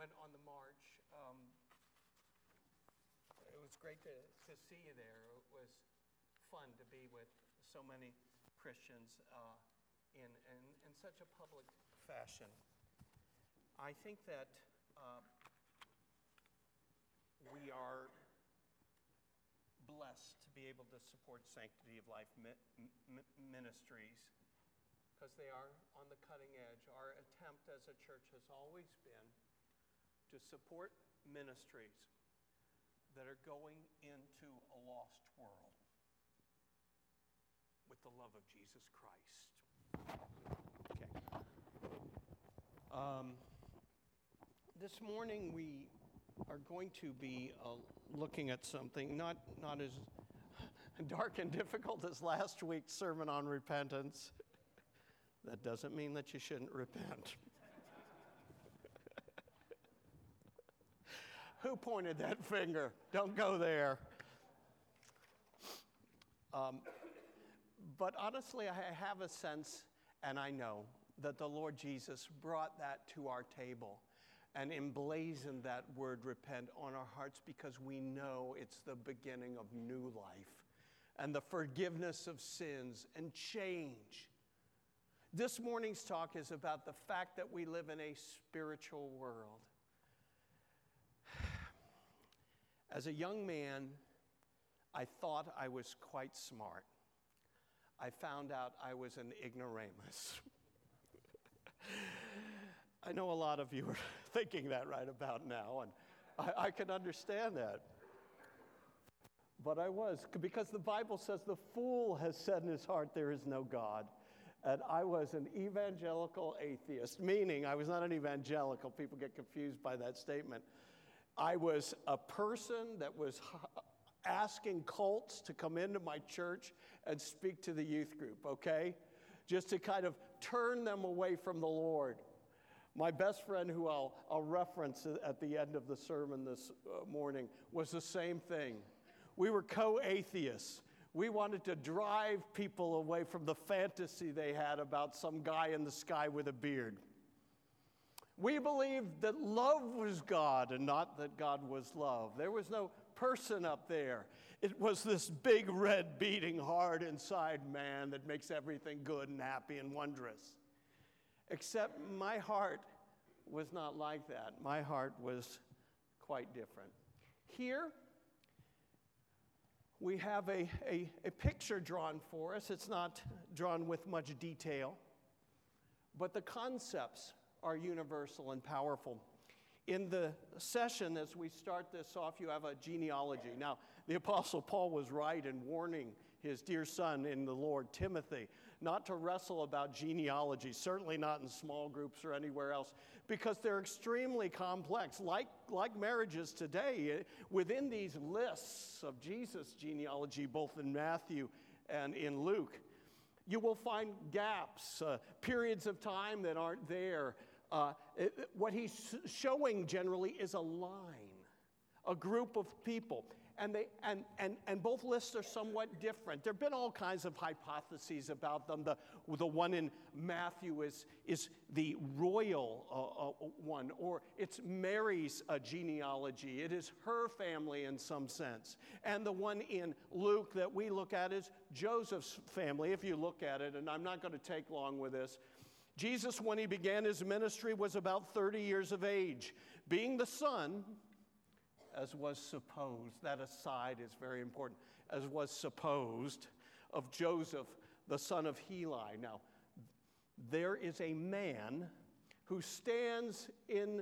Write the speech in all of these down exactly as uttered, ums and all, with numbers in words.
went on the march. Um, it was great to, to see you there. It was fun to be with so many Christians uh, in, in, in such a public fashion. I think that uh, we are blessed to be able to support Sanctity of Life mi- mi- ministries because they are on the cutting edge. Our attempt as a church has always been to support ministries that are going into a lost world with the love of Jesus Christ. Okay. Um, this morning we are going to be uh, looking at something not, not as dark and difficult as last week's sermon on repentance. That doesn't mean that you shouldn't repent. Who pointed that finger? Don't go there. Um, but honestly, I have a sense, and I know, that the Lord Jesus brought that to our table and emblazoned that word repent on our hearts because we know it's the beginning of new life and the forgiveness of sins and change. This morning's talk is about the fact that we live in a spiritual world. As a young man, I thought I was quite smart. I found out I was an ignoramus. I know a lot of you are thinking that right about now, and I, I can understand that. But I was, because the Bible says the fool has said in his heart there is no God. And I was an evangelical atheist, meaning I was not an evangelical. People get confused by that statement. I was a person that was asking cults to come into my church and speak to the youth group, okay? Just to kind of turn them away from the Lord. My best friend, who I'll, I'll reference at the end of the sermon this uh, morning, was the same thing. We were co-atheists. We wanted to drive people away from the fantasy they had about some guy in the sky with a beard. We believed that love was God and not that God was love. There was no person up there. It was this big red beating heart inside man that makes everything good and happy and wondrous. Except my heart was not like that. My heart was quite different. Here, we have a, a, a picture drawn for us. It's not drawn with much detail, but the concepts are universal and powerful. In the session, as we start this off, you have a genealogy. Now, the Apostle Paul was right in warning his dear son in the Lord, Timothy, not to wrestle about genealogy, certainly not in small groups or anywhere else, because they're extremely complex. Like, like marriages today, within these lists of Jesus' genealogy, both in Matthew and in Luke, you will find gaps, uh, periods of time that aren't there. Uh, it, what he's showing generally is a line, a group of people. And, they, and, and, and both lists are somewhat different. There have been all kinds of hypotheses about them. The, the one in Matthew is, is the royal uh, uh, one, or it's Mary's uh, genealogy. It is her family in some sense. And the one in Luke that we look at is Joseph's family, if you look at it, and I'm not going to take long with this. Jesus, when he began his ministry, was about thirty years of age, being the son, as was supposed, that aside is very important, as was supposed, of Joseph, the son of Heli. Now, there is a man who stands in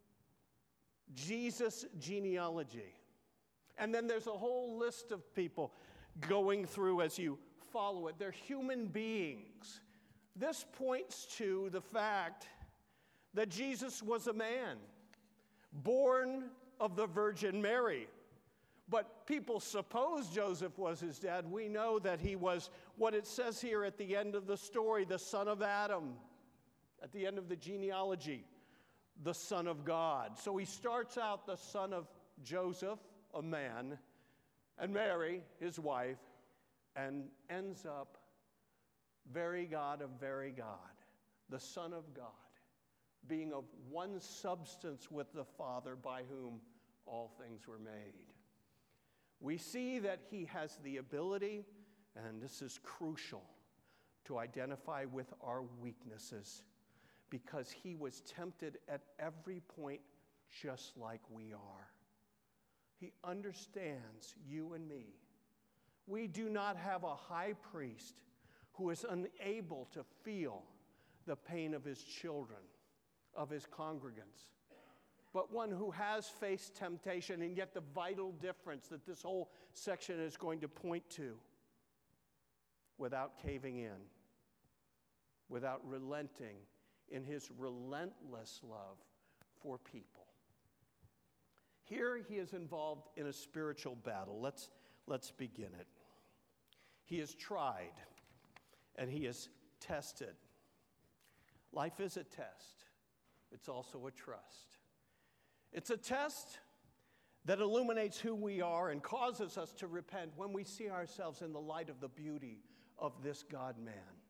Jesus' genealogy. And then there's a whole list of people going through as you follow it. They're human beings. This points to the fact that Jesus was a man, born of the Virgin Mary. But people suppose Joseph was his dad. We know that he was what it says here at the end of the story, the son of Adam, at the end of the genealogy, the son of God. So he starts out the son of Joseph, a man, and Mary, his wife, and ends up very God of very God, the Son of God, being of one substance with the Father, by whom all things were made. We see that he has the ability, and this is crucial, to identify with our weaknesses, because he was tempted at every point just like we are. He understands you and me. We do not have a high priest who is unable to feel the pain of his children, of his congregants, but one who has faced temptation, and yet the vital difference that this whole section is going to point to, without caving in, without relenting in his relentless love for people. Here he is involved in a spiritual battle. Let's, let's begin it. He is tried and he is tested. Life is a test. It's also a trust. It's a test that illuminates who we are and causes us to repent when we see ourselves in the light of the beauty of this God-man.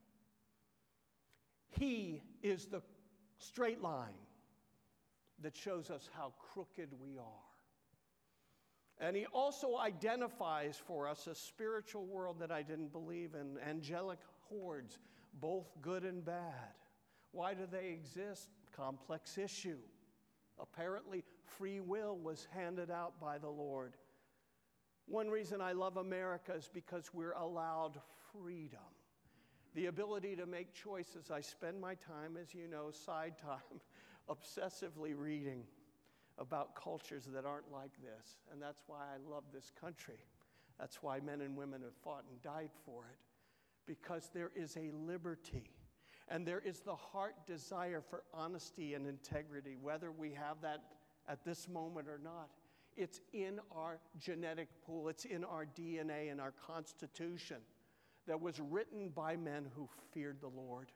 He is the straight line that shows us how crooked we are. And he also identifies for us a spiritual world that I didn't believe in, angelic hordes, both good and bad. Why do they exist? Complex issue. Apparently, free will was handed out by the Lord. One reason I love America is because we're allowed freedom. The ability to make choices. I spend my time, as you know, side time, obsessively reading about cultures that aren't like this. And that's why I love this country. That's why men and women have fought and died for it. Because there is a liberty. And there is the heart desire for honesty and integrity, whether we have that at this moment or not. It's in our genetic pool. It's in our D N A and our Constitution that was written by men who feared the Lord.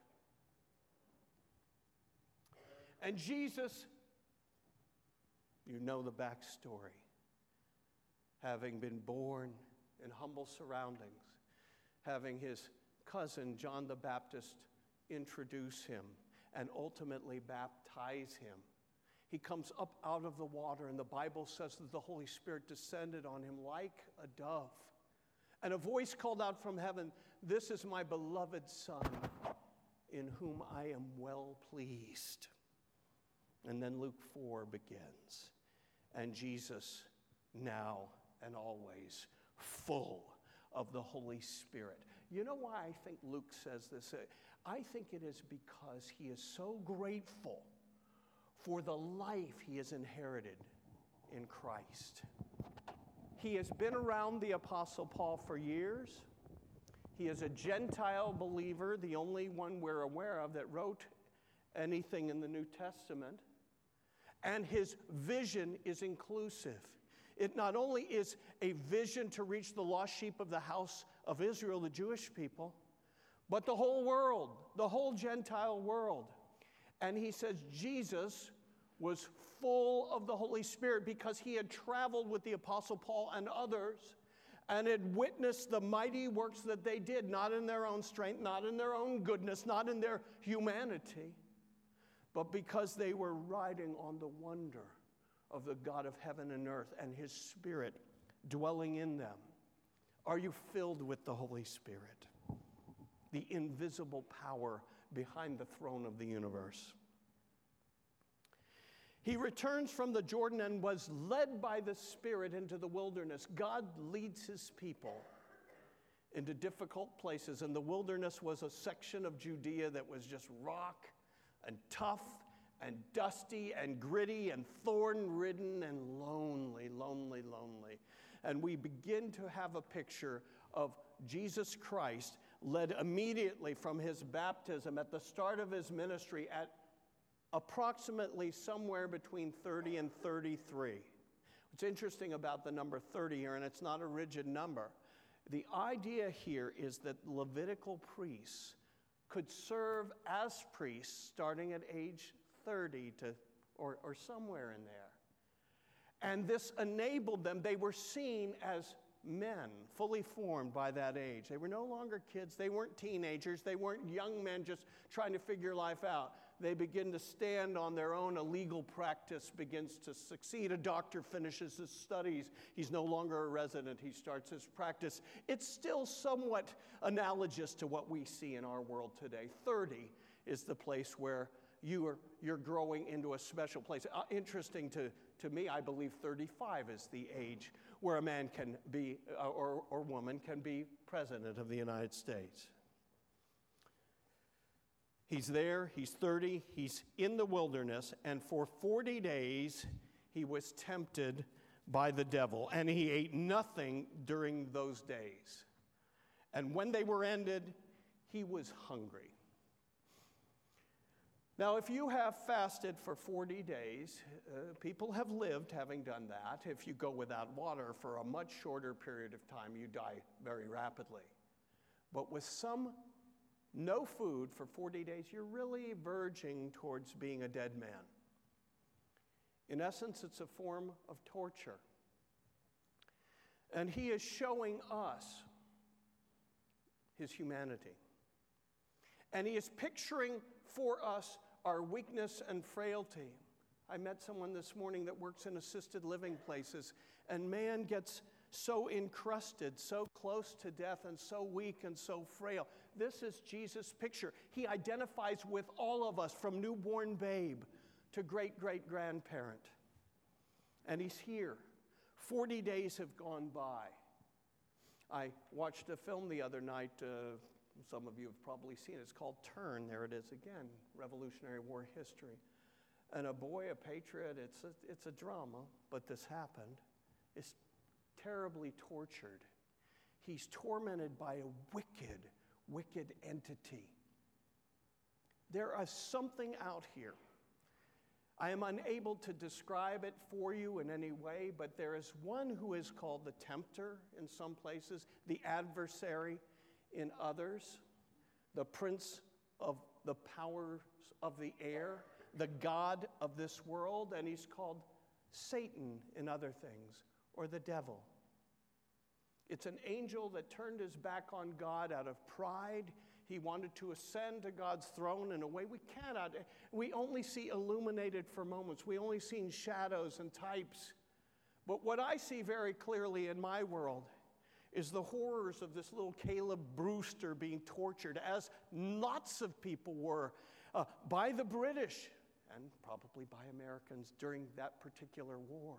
And Jesus, you know the backstory. Having been born in humble surroundings, having his cousin John the Baptist introduce him and ultimately baptize him. He comes up out of the water, and the Bible says that the Holy Spirit descended on him like a dove. And a voice called out from heaven, "This is my beloved Son, in whom I am well pleased." And then Luke four begins. And Jesus, now and always, full of the Holy Spirit. You know why I think Luke says this? I think it is because he is so grateful for the life he has inherited in Christ. He has been around the Apostle Paul for years. He is a Gentile believer, the only one we're aware of that wrote anything in the New Testament. And his vision is inclusive. It not only is a vision to reach the lost sheep of the house of Israel, the Jewish people, but the whole world, the whole Gentile world. And he says Jesus was full of the Holy Spirit because he had traveled with the Apostle Paul and others and had witnessed the mighty works that they did, not in their own strength, not in their own goodness, not in their humanity, but because they were riding on the wonder of the God of heaven and earth and his Spirit dwelling in them. Are you filled with the Holy Spirit? The invisible power behind the throne of the universe. He returns from the Jordan and was led by the Spirit into the wilderness. God leads his people into difficult places, and the wilderness was a section of Judea that was just rock and tough and dusty and gritty and thorn-ridden and lonely, lonely, lonely. And we begin to have a picture of Jesus Christ led immediately from his baptism at the start of his ministry at approximately somewhere between thirty and thirty-three. What's interesting about the number thirty here, and it's not a rigid number, the idea here is that Levitical priests could serve as priests starting at age thirty to or, or somewhere in there. And this enabled them, they were seen as men, fully formed by that age. They were no longer kids. They weren't teenagers. They weren't young men just trying to figure life out. they begin to stand on their own. A legal practice begins to succeed. A doctor finishes his studies. He's no longer a resident. He starts his practice. It's still somewhat analogous to what we see in our world today. thirty is the place where you are, you're growing into a special place. Uh, interesting to, to me, I believe thirty-five is the age where a man can be, uh, or, or woman can be president of the United States. He's there, he's thirty, he's in the wilderness, and for forty days he was tempted by the devil, and he ate nothing during those days. And when they were ended, he was hungry. Now, if you have fasted for forty days, uh, people have lived having done that. If you go without water for a much shorter period of time, you die very rapidly. But with some no food for forty days, you're really verging towards being a dead man. In essence, it's a form of torture. And he is showing us his humanity. And he is picturing for us our weakness and frailty. I met someone this morning that works in assisted living places, and man gets so encrusted, so close to death, and so weak and so frail. This is Jesus' picture. He identifies with all of us, from newborn babe to great-great-grandparent. And he's here. Forty days have gone by. I watched a film the other night. Uh, some of you have probably seen it. It's called Turn. There it is again, Revolutionary War history. And a boy, a patriot, it's a, it's a drama, but this happened, is terribly tortured. He's tormented by a wicked, wicked entity. There is something out here. I am unable to describe it for you in any way, but there is one who is called the tempter in some places, the adversary in others, the prince of the powers of the air, the god of this world, and he's called Satan in other things, or the devil. It's an angel that turned his back on God out of pride. He wanted to ascend to God's throne in a way we cannot. We only see illuminated for moments. We only see shadows and types. But what I see very clearly in my world is the horrors of this little Caleb Brewster being tortured, as lots of people were, uh, by the British and probably by Americans during that particular war.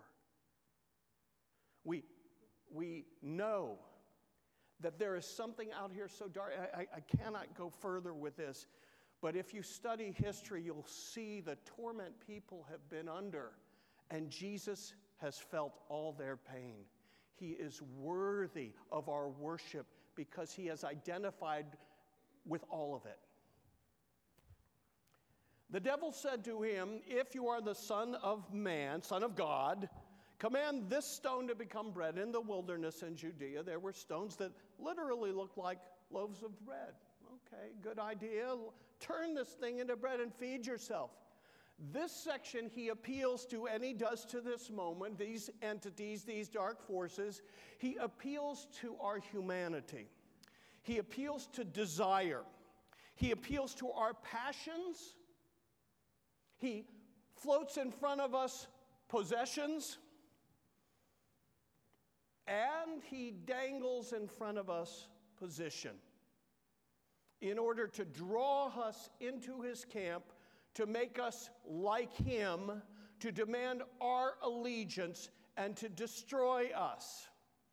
We, we know that there is something out here so dark. I, I, I cannot go further with this, but if you study history, you'll see the torment people have been under, and Jesus has felt all their pain. He is worthy of our worship because he has identified with all of it. The devil said to him, "If you are the Son of Man, Son of God, command this stone to become bread." In the wilderness in Judea, there were stones that literally looked like loaves of bread. Okay, good idea. Turn this thing into bread and feed yourself. This section he appeals to, and he does to this moment, these entities, these dark forces. He appeals to our humanity. He appeals to desire. He appeals to our passions. He floats in front of us possessions, and he dangles in front of us position in order to draw us into his camp, to make us like him, to demand our allegiance, and to destroy us.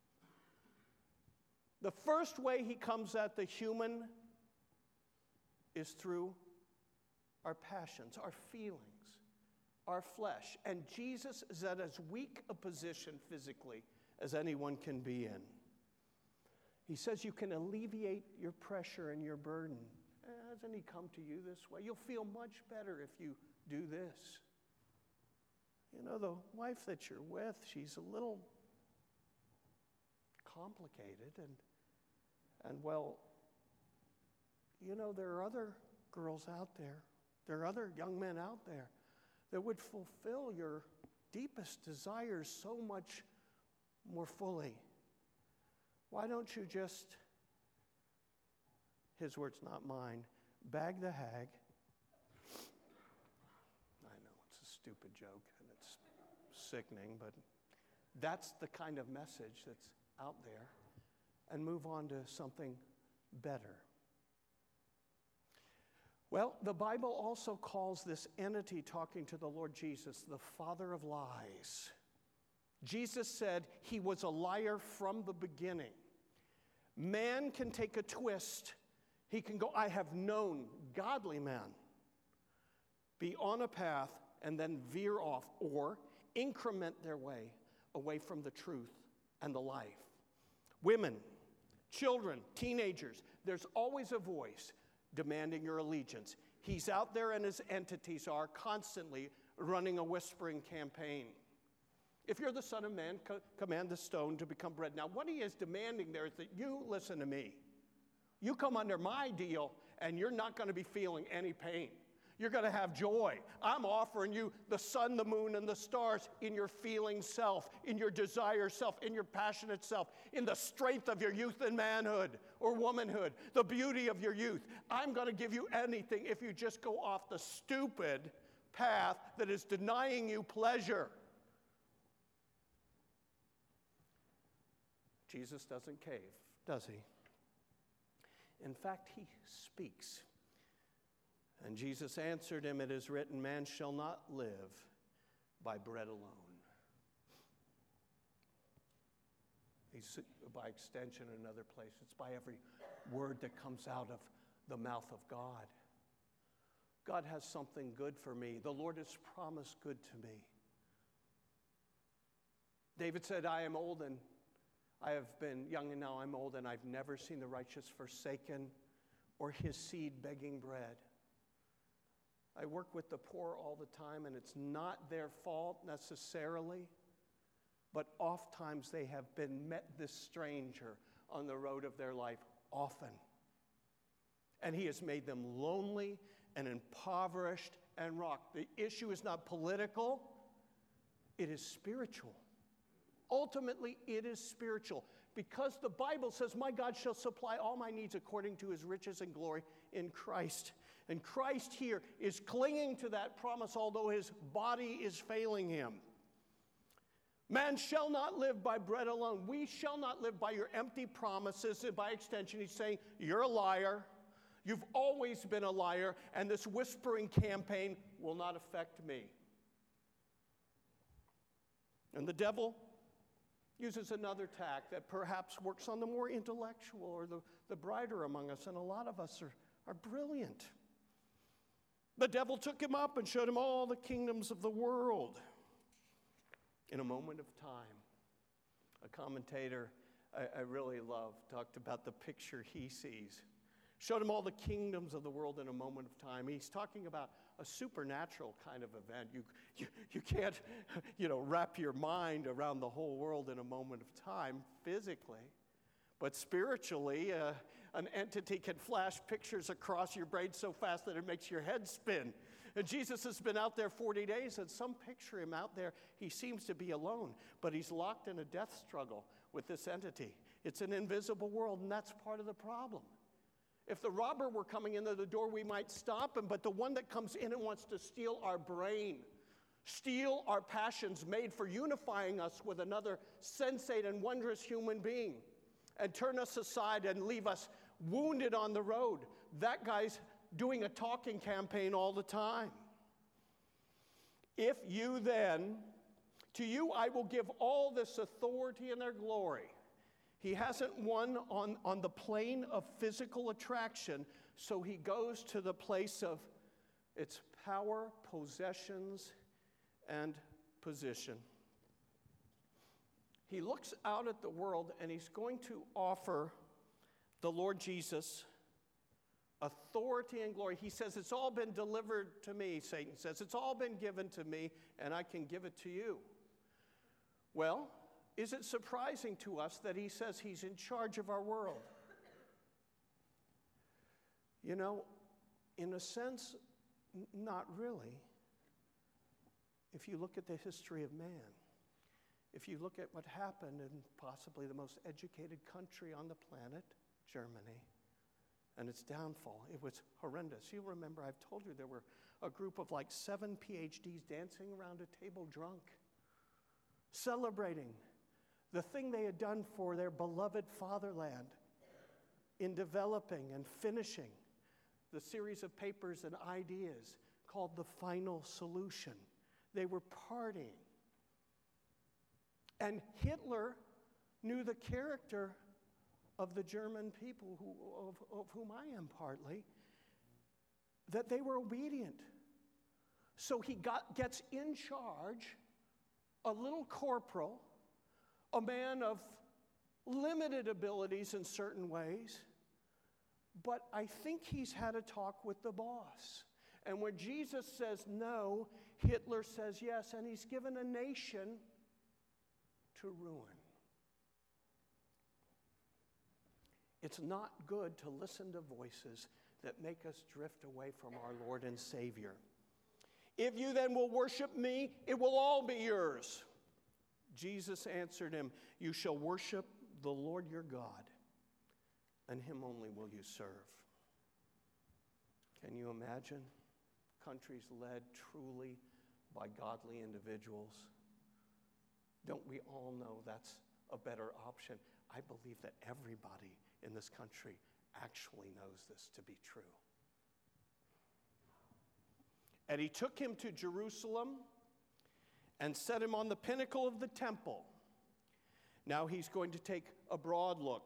The first way he comes at the human is through our passions, our feelings, our flesh. And Jesus is at as weak a position physically as anyone can be in. He says you can alleviate your pressure and your burden. Eh, hasn't he come to you this way? You'll feel much better if you do this. You know, the wife that you're with, she's a little complicated. And, and well, you know, there are other girls out there. There are other young men out there that would fulfill your deepest desires so much more fully. Why don't you just, his words, not mine, bag the hag stupid joke, and it's sickening, but that's the kind of message that's out there, and move on to something better. Well, the Bible also calls this entity talking to the Lord Jesus the father of lies. Jesus said he was a liar from the beginning. Man can take a twist. He can go, I have known godly men, be on a path and then veer off or increment their way away from the truth and the life. Women, children, teenagers, there's always a voice demanding your allegiance. He's out there and his entities are constantly running a whispering campaign. If you're the Son of Man, co- command the stone to become bread. Now, what he is demanding there is that you listen to me. You come under my deal, and you're not going to be feeling any pain. You're going to have joy. I'm offering you the sun, the moon, and the stars in your feeling self, in your desire self, in your passionate self, in the strength of your youth and manhood or womanhood, the beauty of your youth. I'm going to give you anything if you just go off the stupid path that is denying you pleasure. Jesus doesn't cave, does he? In fact, he speaks. And Jesus answered him, it is written, man shall not live by bread alone. He's, by extension, in another place, it's by every word that comes out of the mouth of God. God has something good for me. The Lord has promised good to me. David said, I am old and I have been young and now I'm old, and I've never seen the righteous forsaken or his seed begging bread. I work with the poor all the time, and it's not their fault necessarily, but oftentimes they have been met this stranger on the road of their life often. And he has made them lonely and impoverished and rocked. The issue is not political, it is spiritual. Ultimately, it is spiritual, because the Bible says, my God shall supply all my needs according to his riches and glory in Christ. And Christ here is clinging to that promise, although his body is failing him. Man shall not live by bread alone. We shall not live by your empty promises. And by extension, he's saying, you're a liar. You've always been a liar, and this whispering campaign will not affect me. And the devil uses another tack that perhaps works on the more intellectual or the, the brighter among us, and a lot of us are, are brilliant. The devil took him up and showed him all the kingdoms of the world in a moment of time. A commentator I, I really love talked about the picture he sees. Showed him all the kingdoms of the world in a moment of time. He's talking about a supernatural kind of event. You, you, you can't, you know, wrap your mind around the whole world in a moment of time physically. But spiritually, uh, an entity can flash pictures across your brain so fast that it makes your head spin. And Jesus has been out there forty days, and some picture him out there. He seems to be alone, but he's locked in a death struggle with this entity. It's an invisible world, and that's part of the problem. If the robber were coming into the door, we might stop him, but the one that comes in and wants to steal our brain, steal our passions made for unifying us with another sensate and wondrous human being, and turn us aside and leave us wounded on the road. That guy's doing a talking campaign all the time. If you then, to you I will give all this authority and their glory. He hasn't won on, on the plane of physical attraction, so he goes to the place of its power, possessions, and position. He looks out at the world, and he's going to offer the Lord Jesus authority and glory. He says, it's all been delivered to me, Satan says. It's all been given to me, and I can give it to you. Well, is it surprising to us that he says he's in charge of our world? You know, in a sense, n- not really. If you look at the history of man, if you look at what happened in possibly the most educated country on the planet, Germany, and its downfall, it was horrendous. You remember, I've told you there were a group of like seven P H Ds dancing around a table drunk, celebrating the thing they had done for their beloved fatherland in developing and finishing the series of papers and ideas called The Final Solution. They were partying. And Hitler knew the character of the German people, who, of, of whom I am partly, that they were obedient. So he got, gets in charge, a little corporal, a man of limited abilities in certain ways, but I think he's had a talk with the boss. And when Jesus says no, Hitler says yes, and he's given a nation to ruin. It's not good to listen to voices that make us drift away from our Lord and Savior. If you then will worship me, it will all be yours. Jesus answered him, you shall worship the Lord your God, and him only will you serve. Can you imagine countries led truly by godly individuals? Don't we all know that's a better option? I believe that everybody in this country actually knows this to be true. And he took him to Jerusalem and set him on the pinnacle of the temple. Now he's going to take a broad look.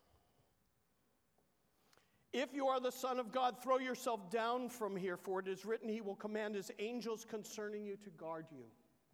If you are the Son of God, throw yourself down from here, for it is written, he will command his angels concerning you to guard you.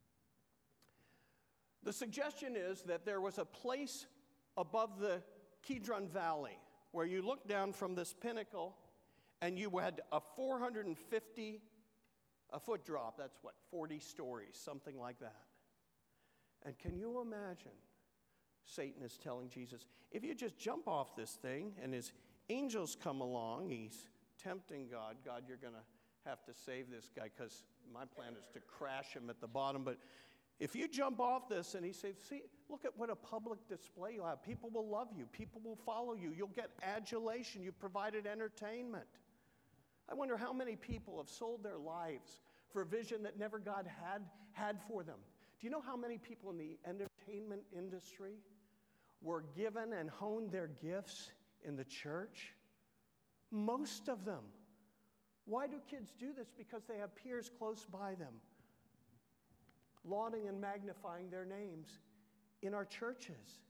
The suggestion is that there was a place above the Kidron Valley where you look down from this pinnacle and you had a four hundred fifty a foot drop. That's what, forty stories, something like that. And can you imagine Satan is telling Jesus, if you just jump off this thing and his angels come along, he's tempting God. God, you're going to have to save this guy because my plan is to crash him at the bottom. But if you jump off this and he says, see, look at what a public display you'll have. People will love you. People will follow you. You'll get adulation. You've provided entertainment. I wonder how many people have sold their lives for a vision that never God had had for them. Do you know how many people in the entertainment industry were given and honed their gifts in the church? Most of them. Why do kids do this? Because they have peers close by them, lauding and magnifying their names in our churches.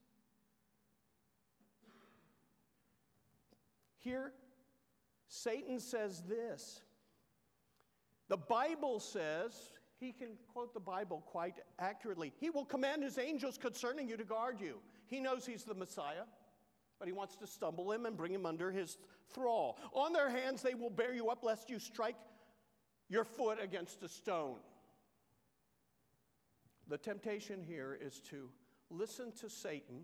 Here, Satan says this. The Bible says, he can quote the Bible quite accurately, he will command his angels concerning you to guard you. He knows he's the Messiah, but he wants to stumble him and bring him under his thrall. On their hands they will bear you up, lest you strike your foot against a stone. The temptation here is to listen to Satan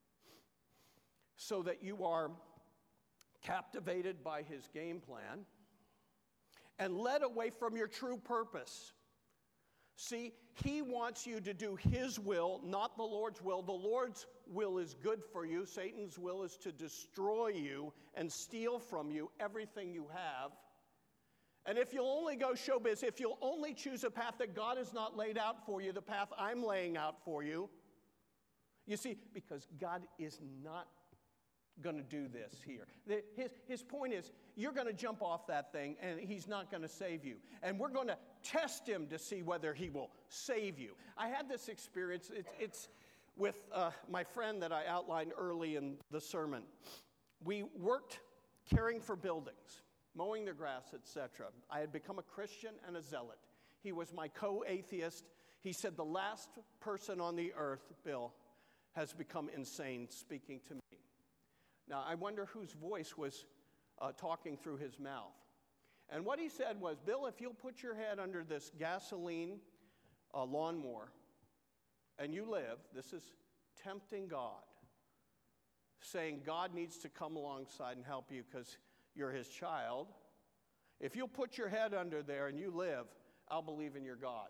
so that you are captivated by his game plan and led away from your true purpose. See, he wants you to do his will, not the Lord's will. The Lord's will is good for you. Satan's will is to destroy you and steal from you everything you have. And if you'll only go showbiz, if you'll only choose a path that God has not laid out for you, the path I'm laying out for you, you see, because God is not going to do this here. The, his, his point is, you're going to jump off that thing and he's not going to save you. And we're going to test him to see whether he will save you. I had this experience. It's, it's with uh, my friend that I outlined early in the sermon. We worked caring for buildings, mowing the grass, et cetera. I had become a Christian and a zealot. He was my co-atheist. He said, the last person on the earth, Bill, has become insane speaking to me. Now, I wonder whose voice was uh, talking through his mouth. And what he said was, Bill, if you'll put your head under this gasoline uh, lawnmower and you live, this is tempting God, saying God needs to come alongside and help you because you're his child. If you'll put your head under there and you live, I'll believe in your God.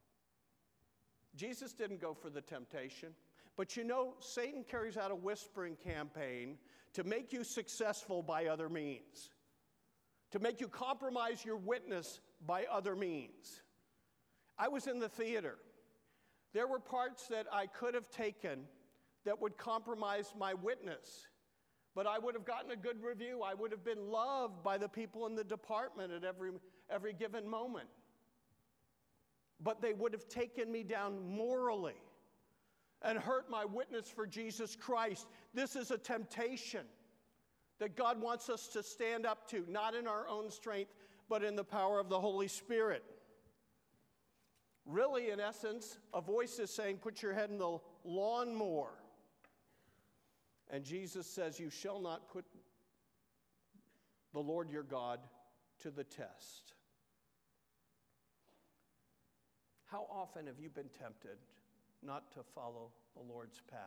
Jesus didn't go for the temptation. But you know, Satan carries out a whispering campaign to make you successful by other means, to make you compromise your witness by other means. I was in the theater. There were parts that I could have taken that would compromise my witness, but I would have gotten a good review. I would have been loved by the people in the department at every, every given moment. But they would have taken me down morally and hurt my witness for Jesus Christ. This is a temptation that God wants us to stand up to, not in our own strength, but in the power of the Holy Spirit. Really, in essence, a voice is saying, put your head in the lawnmower. And Jesus says, you shall not put the Lord your God to the test. How often have you been tempted not to follow the Lord's path?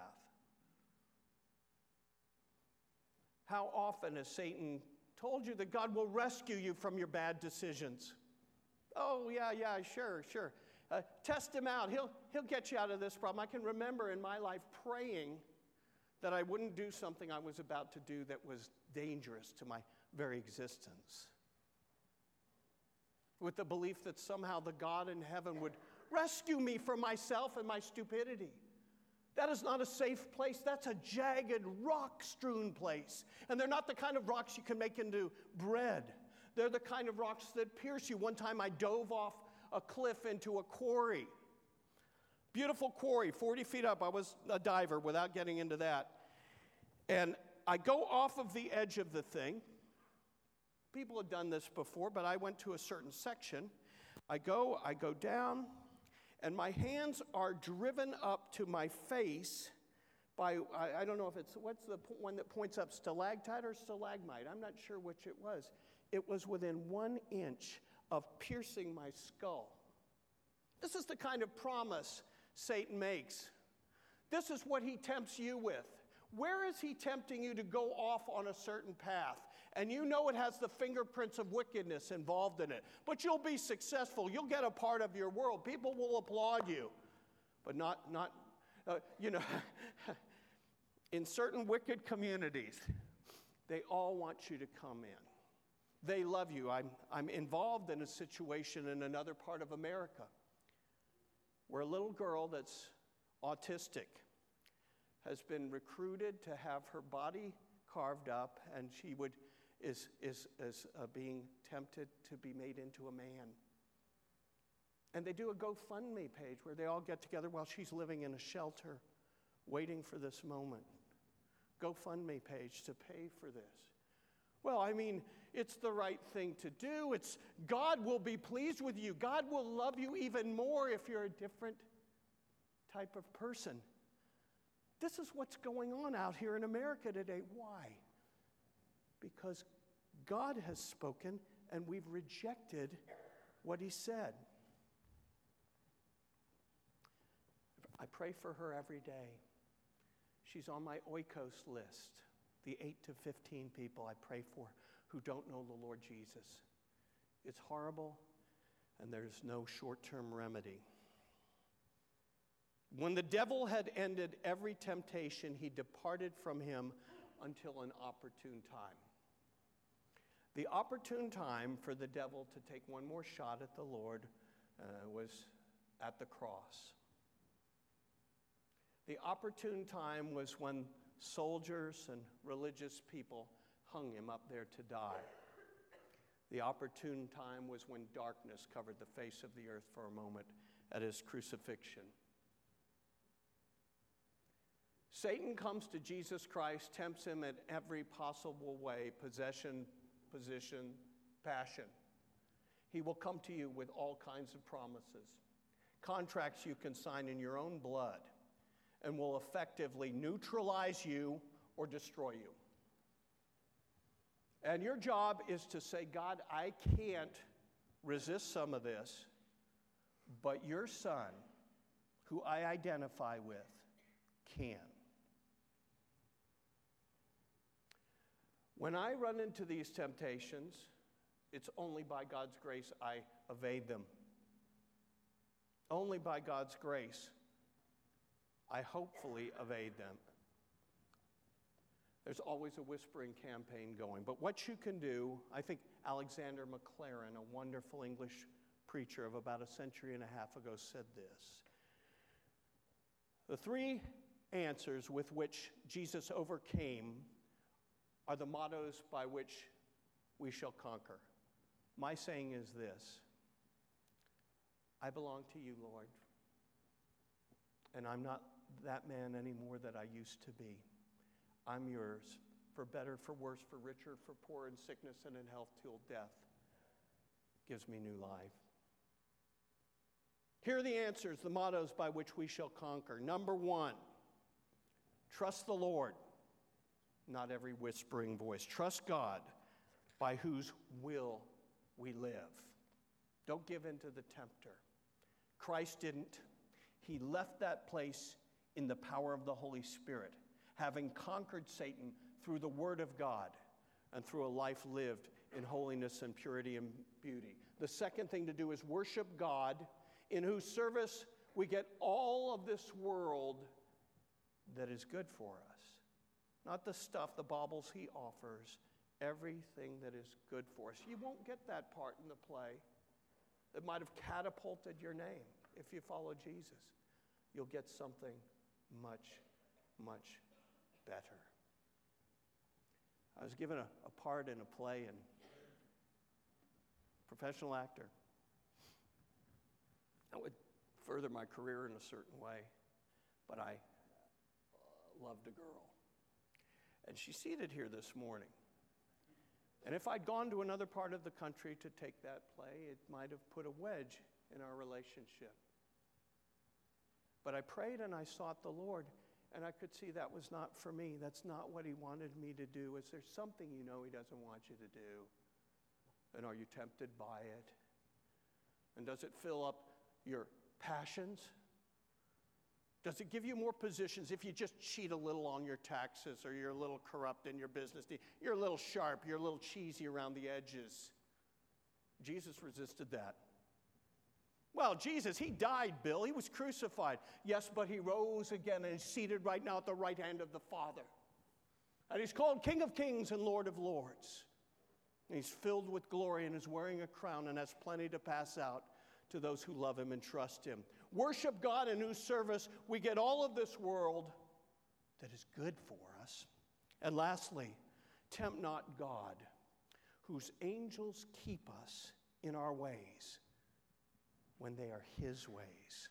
How often has Satan told you that God will rescue you from your bad decisions? Oh, yeah, yeah, sure, sure. Uh, test him out. He'll, he'll get you out of this problem. I can remember in my life praying that I wouldn't do something I was about to do that was dangerous to my very existence, with the belief that somehow the God in heaven would rescue me from myself and my stupidity. That is not a safe place. That's a jagged, rock-strewn place. And they're not the kind of rocks you can make into bread. They're the kind of rocks that pierce you. One time I dove off a cliff into a quarry. Beautiful quarry, forty feet up. I was a diver without getting into that. And I go off of the edge of the thing. People have done this before, but I went to a certain section. I go, I go down, and my hands are driven up to my face by, I, I don't know if it's, what's the one that points up, stalactite or stalagmite? I'm not sure which it was. It was within one inch of piercing my skull. This is the kind of promise Satan makes. This is what he tempts you with. Where is he tempting you to go off on a certain path? And you know it has the fingerprints of wickedness involved in it. But you'll be successful. You'll get a part of your world. People will applaud you. But not, not uh, you know, in certain wicked communities, they all want you to come in. They love you. I'm, I'm involved in a situation in another part of America where a little girl that's autistic has been recruited to have her body carved up, and she would is is is uh, being tempted to be made into a man. And they do a GoFundMe page where they all get together while she's living in a shelter, waiting for this moment. GoFundMe page to pay for this. Well, I mean, it's the right thing to do. It's God will be pleased with you. God will love you even more if you're a different type of person. This is what's going on out here in America today. Why? Because God has spoken and we've rejected what he said. I pray for her every day. She's on my oikos list, the eight to fifteen people I pray for who don't know the Lord Jesus. It's horrible, and there's no short-term remedy. When the devil had ended every temptation, he departed from him until an opportune time. The opportune time for the devil to take one more shot at the Lord uh, was at the cross. The opportune time was when soldiers and religious people hung him up there to die. The opportune time was when darkness covered the face of the earth for a moment at his crucifixion. Satan comes to Jesus Christ, tempts him in every possible way, possession, position, passion. He will come to you with all kinds of promises, contracts you can sign in your own blood, and will effectively neutralize you or destroy you. And your job is to say, God, I can't resist some of this, but your son, who I identify with, can. When I run into these temptations, it's only by God's grace I evade them. Only by God's grace I hopefully evade them. There's always a whispering campaign going. But what you can do, I think Alexander Maclaren, a wonderful English preacher of about a century and a half ago, said this. The three answers with which Jesus overcame are the mottos by which we shall conquer. My saying is this: I belong to you, Lord, and I'm not that man anymore that I used to be. I'm yours, for better, for worse, for richer, for poor, in sickness and in health, till death gives me new life. Here are the answers, the mottos by which we shall conquer. Number one, trust the Lord, not every whispering voice. Trust God, by whose will we live. Don't give in to the tempter. Christ didn't. He left that place in the power of the Holy Spirit, having conquered Satan through the Word of God and through a life lived in holiness and purity and beauty. The second thing to do is worship God, in whose service we get all of this world that is good for us. Not the stuff, the baubles he offers, everything that is good for us. You won't get that part in the play that might have catapulted your name if you follow Jesus. You'll get something much, much better. I was given a, a part in a play, and professional actor. That would further my career in a certain way, but I uh, loved a girl. And she's seated here this morning. And if I'd gone to another part of the country to take that play, it might have put a wedge in our relationship. But I prayed and I sought the Lord, and I could see that was not for me. That's not what he wanted me to do. Is there something you know he doesn't want you to do? And are you tempted by it? And does it fill up your passions? Does it give you more positions if you just cheat a little on your taxes, or you're a little corrupt in your business? You're a little sharp, you're a little cheesy around the edges. Jesus resisted that. Well, Jesus, he died, Bill. He was crucified. Yes, but he rose again and is seated right now at the right hand of the Father. And he's called King of Kings and Lord of Lords. And he's filled with glory and is wearing a crown and has plenty to pass out to those who love him and trust him. Worship God, in whose service we get all of this world that is good for us. And lastly, tempt not God, whose angels keep us in our ways when they are his ways,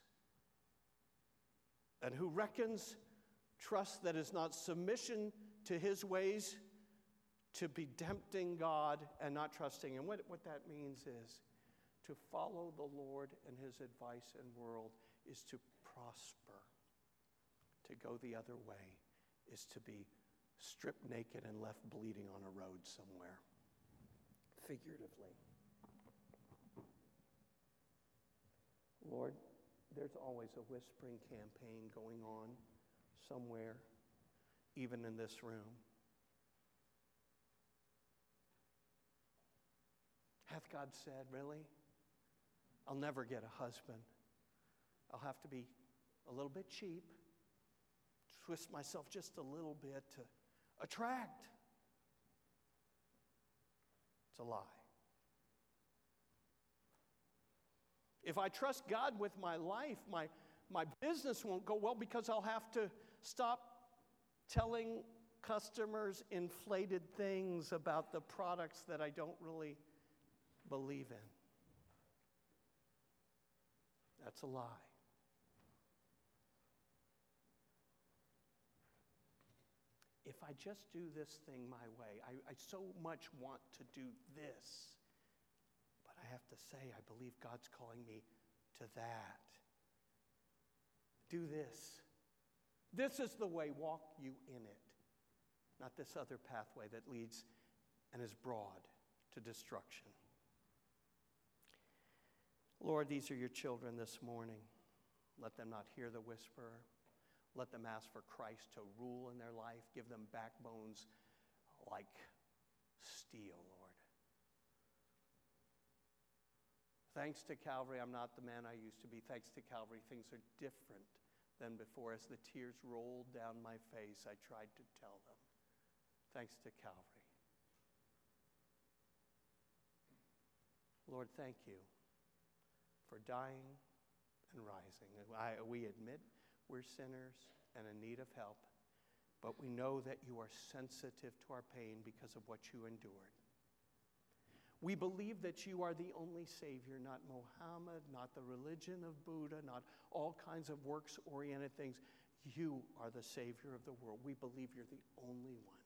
and who reckons trust that is not submission to his ways to be tempting God and not trusting him. What, what that means is to follow the Lord and his advice and world is to prosper. To go the other way is to be stripped naked and left bleeding on a road somewhere, figuratively. Lord, there's always a whispering campaign going on somewhere, even in this room. Hath God said, really? I'll never get a husband. I'll have to be a little bit cheap, twist myself just a little bit to attract. It's a lie. If I trust God with my life, my, my business won't go well because I'll have to stop telling customers inflated things about the products that I don't really believe in. That's a lie. If I just do this thing my way, I, I so much want to do this. But I have to say, I believe God's calling me to that. Do this. This is the way, walk you in it. Not this other pathway that leads and is broad to destruction. Lord, these are your children this morning. Let them not hear the whisperer. Let them ask for Christ to rule in their life. Give them backbones like steel, Lord. Thanks to Calvary, I'm not the man I used to be. Thanks to Calvary, things are different than before. As the tears rolled down my face, I tried to tell them thanks to Calvary. Lord, thank you for dying and rising. I, we admit we're sinners and in need of help, but we know that you are sensitive to our pain because of what you endured. We believe that you are the only Savior, not Mohammed, not the religion of Buddha, not all kinds of works-oriented things. You are the Savior of the world. We believe you're the only one.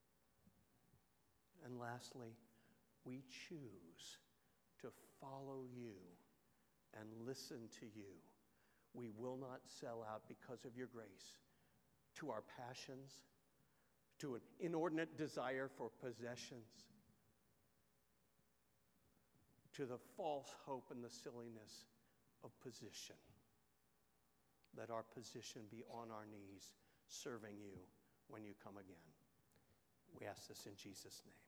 And lastly, we choose to follow you and listen to you. We will not sell out because of your grace to our passions, to an inordinate desire for possessions, to the false hope and the silliness of position. Let our position be on our knees, serving you when you come again. We ask this in Jesus' name.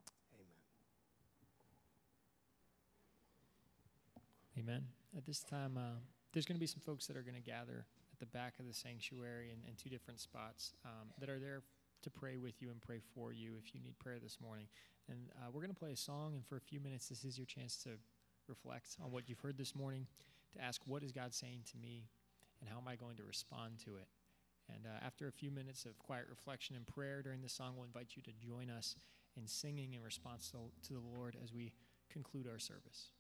Amen. At this time, uh, there's going to be some folks that are going to gather at the back of the sanctuary in, in two different spots um, that are there to pray with you and pray for you if you need prayer this morning. And uh, we're going to play a song, and for a few minutes, this is your chance to reflect on what you've heard this morning, to ask, what is God saying to me, and how am I going to respond to it? And uh, after a few minutes of quiet reflection and prayer during the song, we'll invite you to join us in singing in response to, to the Lord as we conclude our service.